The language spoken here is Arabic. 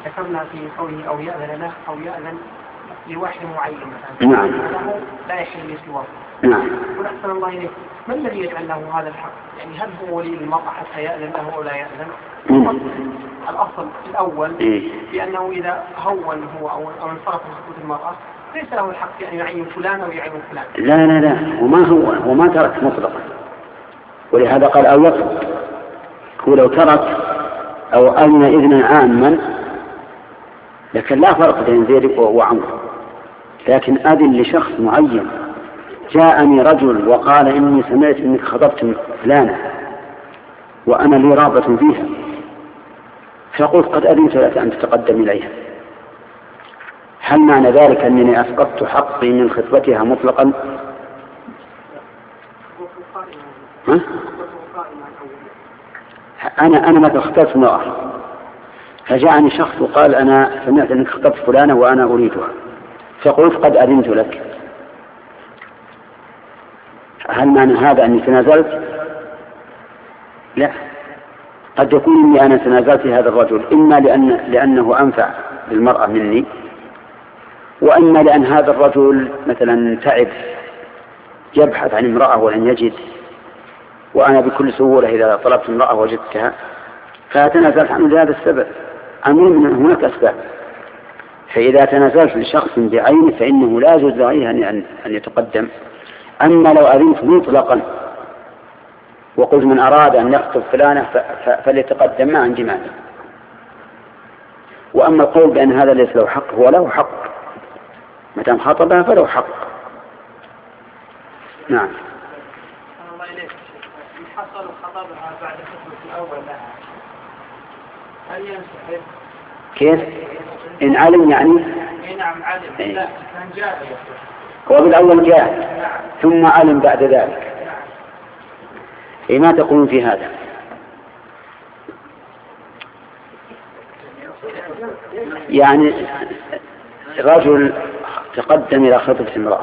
ذكرنا في قوله أو يأذن له أو يأذن لواحد معين مثلا. نعم. لا يحل سواه. نعم. ونحسن الله إليه، ما الذي يجعل له هذا الحق؟ يعني هل هو ولي المرأة حتى يأذن له أو لا يأذن؟ الأصل الأول بأنه إذا هون هو أو انصرف حقوق المرأة ليس له الحق أن يعين فلان أو يعين فلان. لا وما ترك مطلقا، ولهذا قال أو يترك. هو لو ترك أو أذن إذنا عاما لكن لا فرق بين زيد وعمرو، لكن أذن لشخص معين. جاءني رجل وقال إني سمعت إنك خطبت فلانة وأنا لي رغبة فيها، فقلت قد أذنت لك أن تتقدم إليها، هل معنى ذلك أنني أسقطت حقي من خطبتها مطلقا؟ ها؟ أنا مثلا اخترت امرأة فجاءني شخص وقال أنا سمعت أنك خطبت فلانة وأنا أريدها، فقلت قد أذنت لك، هل معنى هذا أني تنازلت؟ لا، قد يكون إني أنا تنازلت هذا الرجل إما لأنه أنفع للمرأة مني، وإما لأن هذا الرجل مثلا تعب يبحث عن امرأة ولن يجد، وأنا بكل سهولة إذا طلبت امرأة وجدتها فتنازلت عنه لهذا السبب. من هناك أسباب، فإذا تنازلت لشخص بعينه فإنه لا يجوز عليه أن يتقدم. أما لو أذنت مطلقا وقلت من أراد أن يخطب فلانة فليتقدم ما عندي مانع. وأما القول بأن هذا ليس له حق، هو له حق متى خطبها فله حق. نعم. الله إليك، إن حصل خطبها بعد خطبة الأول لها هل ينسحب؟ كيف؟ إن علم يعني؟ نعم علم. لا كان جاهل. هو بالأول جاهل ثم علم بعد ذلك. ما تقولون في هذا؟ يعني رجل تقدم إلى خطبة امرأة